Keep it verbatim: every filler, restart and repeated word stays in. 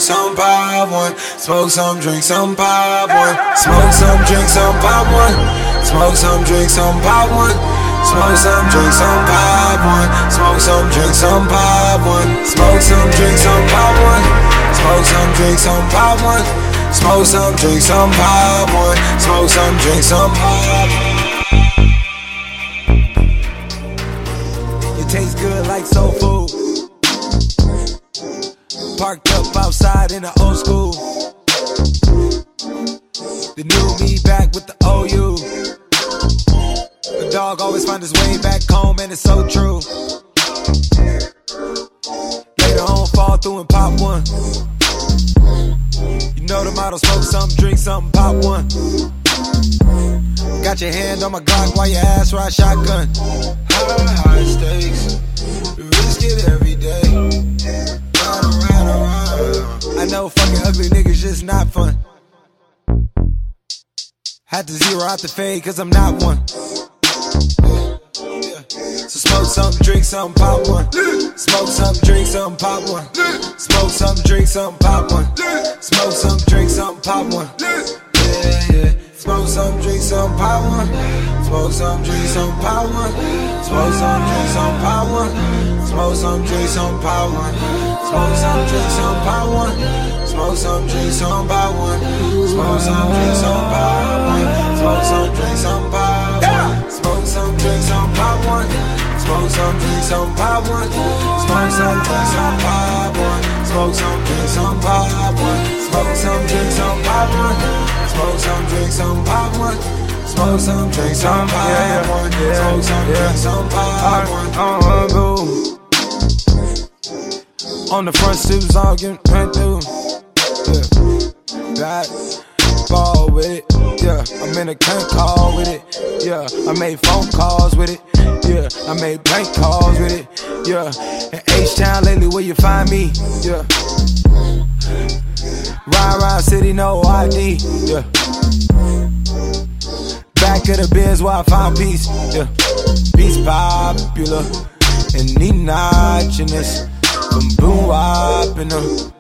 some, pop one. Smoke some, drink some, pop one. Smoke some, drink some, pop one. Smoke some, drink some, pop one. Smoke some, drink some, pop one. Smoke some, drink some, pop one. Smoke some, drink some, pop one. Smoke some, drink some, pop one. Smoke some, drink some, pop one. Smoke some, drink some, pop. It tastes good like soul food. Parked up outside in the old school. The new me back with the O U. A dog always find his way back home, and it's so true. Later on, fall through and pop one. You know the motto, smoke something, drink something, pop one. Got your hand on my Glock while your ass ride shotgun. High, high stakes, risk it every day. Ride around, around. I know fucking ugly niggas just not fun. Had to zero out the fade cause I'm not one. So smoke something, drink something, pop one. Smoke something, drink something, pop one. Smoke something, drink something, pop one. Smoke something, drink something, pop one. Yeah, yeah. Smoke something, drink something, pop one. Smoke something, drink something, pop one. Smoke something, drink something, pop one. Smoke something, drink something, pop one. Smoke something, drink something, pop one. Smoke something, drink something, pop one. Smoke something, drink something, pop one. Smoke something, drink something, pop one. Smoke something, drink something, pop one. Smoke some, drink some, pop one. Smoke some, drink some, pop one. Smoke some, drink some, pop one. Smoke some, drink some, pop one. Smoke some, drink some, pop one. Smoke some, drink some, pop one. Smoke some, drink some, pop one. Uh, boo. On the front steps, all getting ran through. Yeah, that ball with it. Yeah, I'm in a can't call with it. Yeah, I made phone calls with it. Yeah, I made bank calls with it. Yeah, in H-Town lately, where you find me? Yeah, ride around city, no I D. Yeah, back of the biz where I find peace. Yeah, peace popular and need notchiness from boom wop in them.